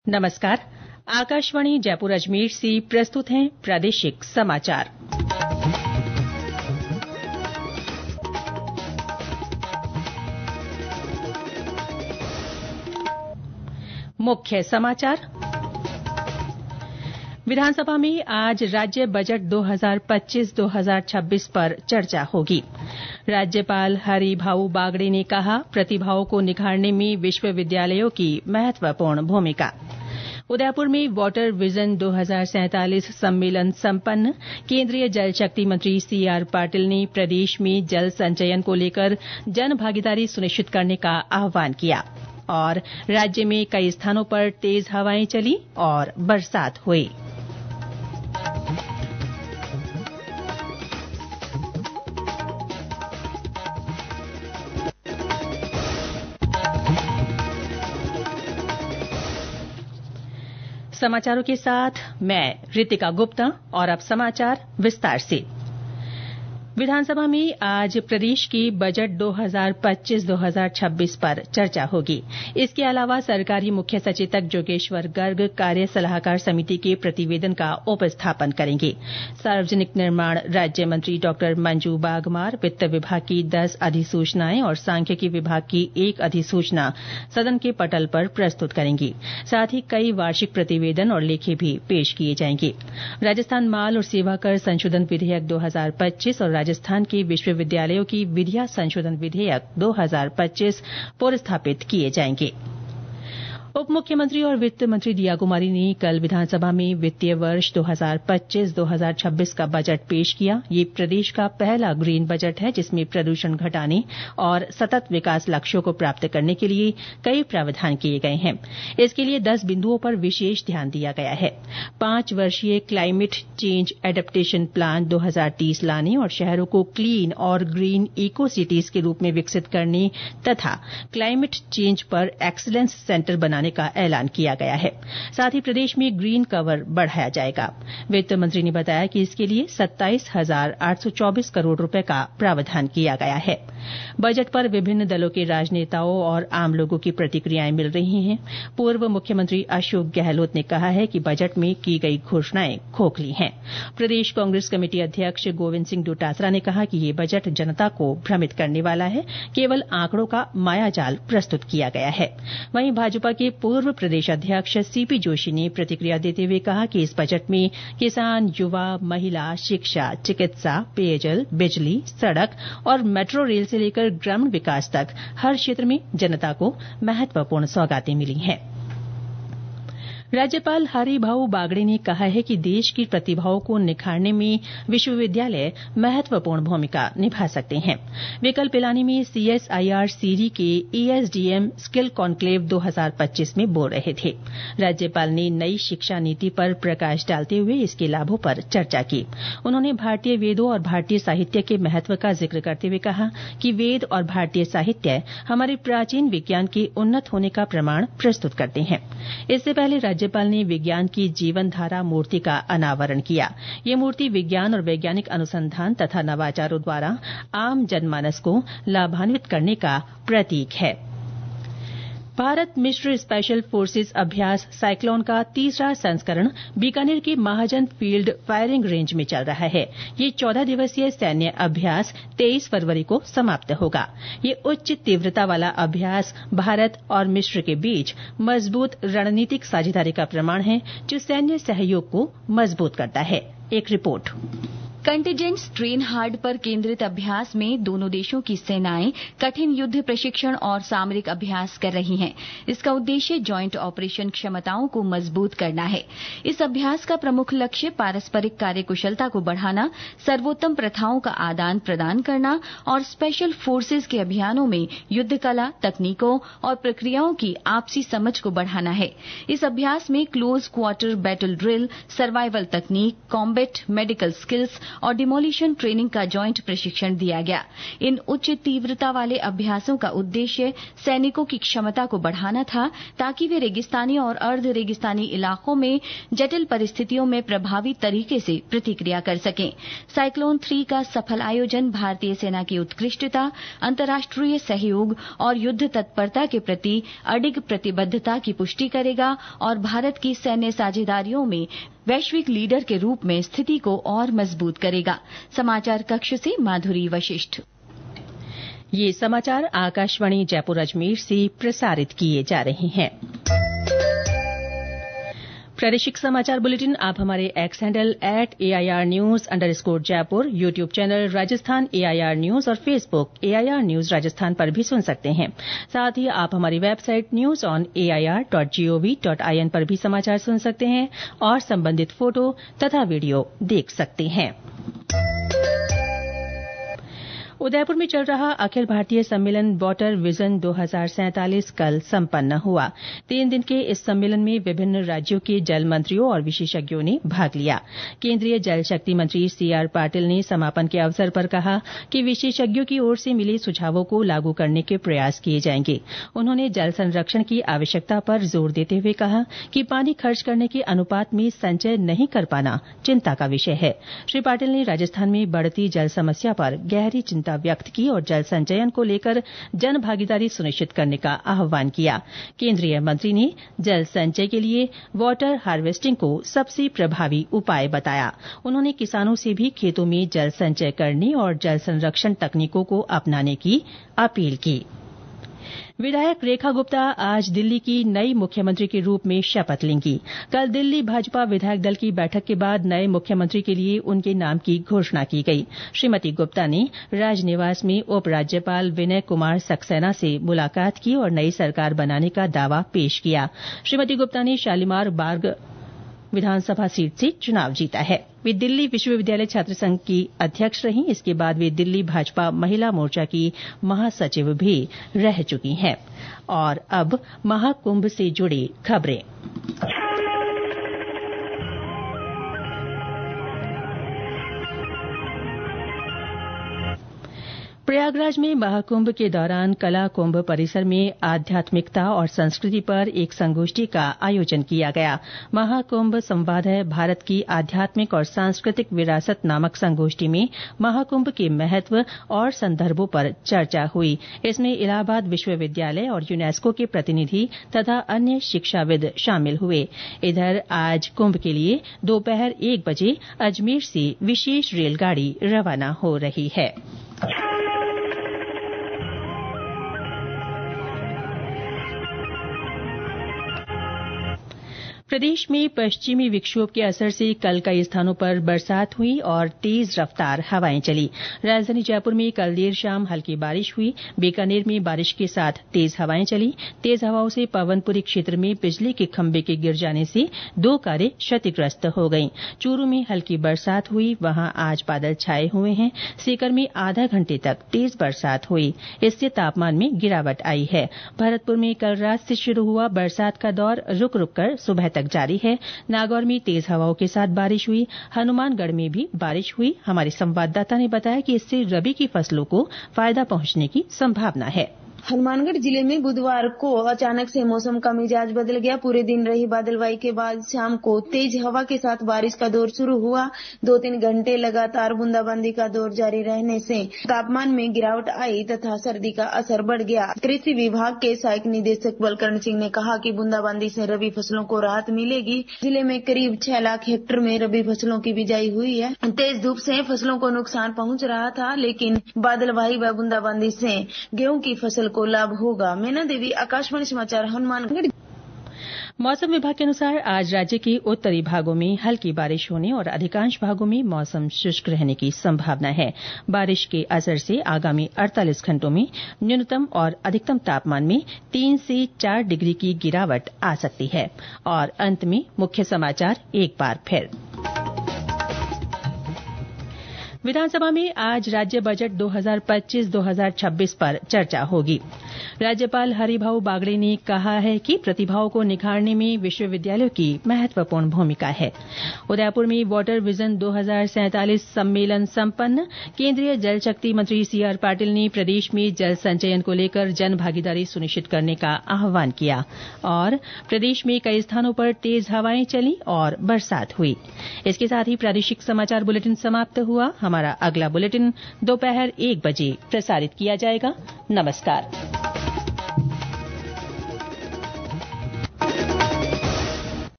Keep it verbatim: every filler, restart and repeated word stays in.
नमस्कार। आकाशवाणी जयपुर अजमेर से प्रस्तुत हैं प्रादेशिक समाचार। मुख्य समाचार। विधानसभा में आज राज्य बजट दो हज़ार पच्चीस दो हज़ार छब्बीस पर चर्चा होगी। राज्यपाल हरिभाऊ बागड़े ने कहा, प्रतिभाओं को निखारने में विश्वविद्यालयों की महत्वपूर्ण भूमिका। उदयपुर में वाटर विजन दो हज़ार सैंतालीस सम्मेलन संपन्न। केंद्रीय जल शक्ति मंत्री सी आर पाटिल ने प्रदेश में जल संचयन को लेकर जन भागीदारी सुनिश्चित करने का आह्वान किया। और राज्य में कई स्थानों पर तेज हवाएं चली और बरसात हुई। समाचारों के साथ मैं रितिका गुप्ता। और अब समाचार विस्तार से। विधानसभा में आज प्रदेश के बजट दो हज़ार पच्चीस दो हज़ार छब्बीस पर चर्चा होगी। इसके अलावा सरकारी मुख्य सचेतक जोगेश्वर गर्ग कार्य सलाहकार समिति के प्रतिवेदन का उपस्थापन करेंगे। सार्वजनिक निर्माण राज्य मंत्री डॉ मंजू बागमार वित्त विभाग की दस अधिसूचनाएं और सांख्यिकी विभाग की एक अधिसूचना सदन के पटल पर प्रस्तुत करेंगी। साथ ही कई वार्षिक प्रतिवेदन और लेखे भी पेश किए जाएंगे। राजस्थान माल और सेवा कर संशोधन विधेयक दो हज़ार पच्चीस और राजस्थान के विश्वविद्यालयों की विधियां संशोधन विधेयक दो हज़ार पच्चीस पुरस्थापित किए जाएंगे। उप मुख्यमंत्री और वित्त मंत्री दिया कुमारी ने कल विधानसभा में वित्तीय वर्ष दो हज़ार पच्चीस दो हज़ार छब्बीस का बजट पेश किया। ये प्रदेश का पहला ग्रीन बजट है जिसमें प्रदूषण घटाने और सतत विकास लक्ष्यों को प्राप्त करने के लिए कई प्रावधान किए गए हैं। इसके लिए दस बिंदुओं पर विशेष ध्यान दिया गया है। पांच वर्षीय क्लाइमेट चेंज एडेप्टेशन प्लान दो हज़ार तीस लाने और शहरों को क्लीन और ग्रीन इको सिटीज के रूप में विकसित करने तथा क्लाइमेट चेंज पर एक्सीलेंस सेंटर बनाने का ऐलान किया गया है। साथ ही प्रदेश में ग्रीन कवर बढ़ाया जाएगा। वित्त मंत्री ने बताया कि इसके लिए सत्ताईस हजार आठ सौ चौबीस करोड़ रुपए का प्रावधान किया गया है। बजट पर विभिन्न दलों के राजनेताओं और आम लोगों की प्रतिक्रियाएं मिल रही हैं। पूर्व मुख्यमंत्री अशोक गहलोत ने कहा है कि बजट में की गई घोषणाएं खोखली हैं। प्रदेश कांग्रेस कमेटी अध्यक्ष गोविंद सिंह डोटासरा ने कहा कि ये बजट जनता को भ्रमित करने वाला है। केवल आंकड़ों का मायाजाल प्रस्तुत किया गया है। वहीं भाजपा के पूर्व प्रदेश अध्यक्ष सीपी जोशी ने प्रतिक्रिया देते हुए कहा कि इस बजट में किसान, युवा, महिला, शिक्षा, चिकित्सा, पेयजल, बिजली, सड़क और मेट्रो रेल से लेकर ग्रामीण विकास तक हर क्षेत्र में जनता को महत्वपूर्ण सौगातें मिली हैं। राज्यपाल हरिभाऊ बागड़े ने कहा है कि देश की प्रतिभाओं को निखारने में विश्वविद्यालय महत्वपूर्ण भूमिका निभा सकते हैं। वे कल पिलानी में सीएसआईआर सीरी के ईएसडीएम स्किल कॉन्क्लेव दो हज़ार पच्चीस में बोल रहे थे। राज्यपाल ने नई शिक्षा नीति पर प्रकाश डालते हुए इसके लाभों पर चर्चा की। उन्होंने भारतीय वेदों और भारतीय साहित्य के महत्व का जिक्र करते हुए कहा कि वेद और भारतीय साहित्य हमारे प्राचीन विज्ञान के उन्नत होने का प्रमाण प्रस्तुत करते हैं। इससे पहले राज्यपाल ने विज्ञान की जीवन धारा मूर्ति का अनावरण किया। ये मूर्ति विज्ञान और वैज्ञानिक अनुसंधान तथा नवाचारों द्वारा आम जनमानस को लाभान्वित करने का प्रतीक है। भारत मिस्र स्पेशल फोर्सेज अभ्यास साइक्लोन का तीसरा संस्करण बीकानेर के महाजन फील्ड फायरिंग रेंज में चल रहा है। ये चौदह दिवसीय सैन्य अभ्यास तेईस फरवरी को समाप्त होगा। ये उच्च तीव्रता वाला अभ्यास भारत और मिस्र के बीच मजबूत रणनीतिक साझेदारी का प्रमाण है जो सैन्य सहयोग को मजबूत करता है। एक रिपोर्ट। कंटिजेंट्स ट्रेन हार्ड पर केंद्रित अभ्यास में दोनों देशों की सेनाएं कठिन युद्ध प्रशिक्षण और सामरिक अभ्यास कर रही हैं। इसका उद्देश्य जॉइंट ऑपरेशन क्षमताओं को मजबूत करना है। इस अभ्यास का प्रमुख लक्ष्य पारस्परिक कार्यकुशलता को बढ़ाना, सर्वोत्तम प्रथाओं का आदान प्रदान करना और स्पेशल फोर्सेज के अभियानों में युद्ध कला, तकनीकों और प्रक्रियाओं की आपसी समझ को बढ़ाना है। इस अभ्यास में close quarter battle drill, survival तकनीक, कॉम्बैट मेडिकल स्किल्स और डिमोलिशन ट्रेनिंग का ज्वाइंट प्रशिक्षण दिया गया। इन उच्च तीव्रता वाले अभ्यासों का उद्देश्य सैनिकों की क्षमता को बढ़ाना था ताकि वे रेगिस्तानी और अर्ध रेगिस्तानी इलाकों में जटिल परिस्थितियों में प्रभावी तरीके से प्रतिक्रिया कर सकें। साइक्लोन थ्री का सफल आयोजन भारतीय सेना की उत्कृष्टता, अंतर्राष्ट्रीय सहयोग और युद्ध तत्परता के प्रति अडिग प्रतिबद्धता की पुष्टि करेगा और भारत की सैन्य साझेदारियों में वैश्विक लीडर के रूप में स्थिति को और मजबूत करेगा। समाचार कक्ष से माधुरी वशिष्ठ। ये समाचार आकाशवाणी जयपुर अजमेर से प्रसारित किए जा रहे हैं। प्रादेशिक समाचार बुलेटिन आप हमारे X handle at AIR news underscore Jaipur, YouTube channel Rajasthan AIR news और फेसबुक एआईआर न्यूज राजस्थान पर भी सुन सकते हैं। साथ ही आप हमारी website news on AIR dot GOV dot IN पर भी समाचार सुन सकते हैं और संबंधित फोटो तथा वीडियो देख सकते हैं। उदयपुर में चल रहा अखिल भारतीय सम्मेलन वाटर विजन दो हजार सैंतालीस कल संपन्न हुआ। तीन दिन के इस सम्मेलन में विभिन्न राज्यों के जल मंत्रियों और विशेषज्ञों ने भाग लिया। केंद्रीय जल शक्ति मंत्री सी आर पाटिल ने समापन के अवसर पर कहा कि विशेषज्ञों की ओर से मिले सुझावों को लागू करने के प्रयास किए जाएंगे। उन्होंने जल संरक्षण की आवश्यकता पर जोर देते हुए कहा कि पानी खर्च करने के अनुपात में संचय नहीं कर पाना चिंता का विषय है। श्री पाटिल ने राजस्थान में बढ़ती जल समस्या पर गहरी चिंता व्यक्त की और जल संचयन को लेकर जन भागीदारी सुनिश्चित करने का आह्वान किया। केंद्रीय मंत्री ने जल संचय के लिए वाटर हार्वेस्टिंग को सबसे प्रभावी उपाय बताया। उन्होंने किसानों से भी खेतों में जल संचय करने और जल संरक्षण तकनीकों को अपनाने की अपील की। विधायक रेखा गुप्ता आज दिल्ली की नई मुख्यमंत्री के रूप में शपथ लेंगी। कल दिल्ली भाजपा विधायक दल की बैठक के बाद नए मुख्यमंत्री के लिए उनके नाम की घोषणा की गई। श्रीमती गुप्ता ने राजनिवास में उपराज्यपाल विनय कुमार सक्सेना से मुलाकात की और नई सरकार बनाने का दावा पेश किया। श्रीमती गुप्ता ने शालीमार बाग विधानसभा सीट से चुनाव जीता है। वे दिल्ली विश्वविद्यालय छात्र संघ की अध्यक्ष रहीं। इसके बाद वे दिल्ली भाजपा महिला मोर्चा की महासचिव भी रह चुकी हैं। और अब महाकुंभ से जुड़ी खबरें। प्रयागराज में महाकुंभ के दौरान कला कुंभ परिसर में आध्यात्मिकता और संस्कृति पर एक संगोष्ठी का आयोजन किया गया। महाकुंभ संवाद है भारत की आध्यात्मिक और सांस्कृतिक विरासत नामक संगोष्ठी में महाकुंभ के महत्व और संदर्भों पर चर्चा हुई। इसमें इलाहाबाद विश्वविद्यालय और यूनेस्को के प्रतिनिधि तथा अन्य शिक्षाविद शामिल हुए। इधर आज कुंभ के लिए दोपहर एक बजे अजमेर से विशेष रेलगाड़ी रवाना हो रही है। प्रदेश में पश्चिमी विक्षोभ के असर से कल कई स्थानों पर बरसात हुई और तेज रफ्तार हवाएं चली। राजधानी जयपुर में कल देर शाम हल्की बारिश हुई। बीकानेर में बारिश के साथ तेज हवाएं चली। तेज हवाओं से पवनपुरी क्षेत्र में बिजली के खंभे के गिर जाने से दो कारें क्षतिग्रस्त हो गईं। चूरू में हल्की बरसात हुई। वहां आज बादल छाए हुए हैं। सीकर में आधा घंटे तक तेज बरसात हुई। इससे तापमान में गिरावट आई है। भरतपुर में कल रात से शुरू हुआ बरसात का दौर रुक रुक कर सुबह तक जारी है। नागौर में तेज हवाओं के साथ बारिश हुई। हनुमानगढ़ में भी बारिश हुई। हमारे संवाददाता ने बताया कि इससे रबी की फसलों को फायदा पहुंचने की संभावना है। हनुमानगढ़ जिले में बुधवार को अचानक से मौसम का मिजाज बदल गया। पूरे दिन रही बादलवाई के बाद शाम को तेज हवा के साथ बारिश का दौर शुरू हुआ। दो तीन घंटे लगातार बूंदाबांदी का दौर जारी रहने से तापमान में गिरावट आई तथा सर्दी का असर बढ़ गया। कृषि विभाग के सहायक निदेशक बलकरण सिंह ने कहा कि बूंदाबांदी से रबी फसलों को राहत मिलेगी। जिले में करीब छह लाख हेक्टेयर में रबी फसलों की बिजाई हुई है। तेज धूप से फसलों को नुकसान पहुँच रहा था, लेकिन बादलवाई व बूंदाबांदी से गेहूँ की फसल को लाभ होगा। मैना देवी, आकाशवाणी समाचार, हनुमानगढ़। मौसम विभाग के अनुसार आज राज्य के उत्तरी भागों में हल्की बारिश होने और अधिकांश भागों में मौसम शुष्क रहने की संभावना है। बारिश के असर से आगामी अड़तालीस घंटों में न्यूनतम और अधिकतम तापमान में तीन से चार डिग्री की गिरावट आ सकती है। और अंत में मुख्य समाचार एक बार फिर। विधानसभा में आज राज्य बजट दो हज़ार पच्चीस दो हज़ार छब्बीस पर चर्चा होगी। राज्यपाल हरिभाऊ बागड़े ने कहा है कि प्रतिभाओं को निखारने में विश्वविद्यालयों की महत्वपूर्ण भूमिका है। उदयपुर में वाटर विजन दो हज़ार सैंतालीस सम्मेलन संपन्न। केंद्रीय जल शक्ति मंत्री सी आर पाटिल ने प्रदेश में जल संचयन को लेकर जन भागीदारी सुनिश्चित करने का आह्वान किया। और प्रदेश में कई स्थानों पर तेज हवाएं चली और बरसात हुई। इसके साथ ही प्रादेशिक समाचार बुलेटिन समाप्त हुआ। हमारा अगला बुलेटिन दोपहर एक बजे प्रसारित किया जाएगा। नमस्कार।